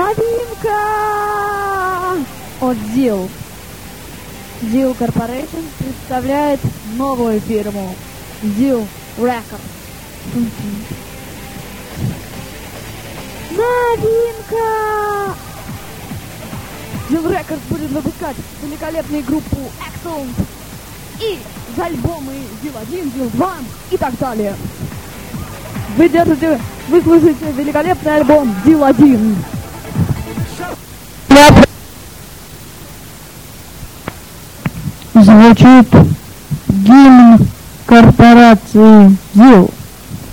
Новинка от Deal. Deal Corporation представляет новую фирму Deal Records. Новинка! Deal Records будет выпускать великолепную группу Excellent и альбомы Deal 1, Deal 2 и так далее. Вы слушаете великолепный альбом Deal 1. Звучит гимн корпорации Deal.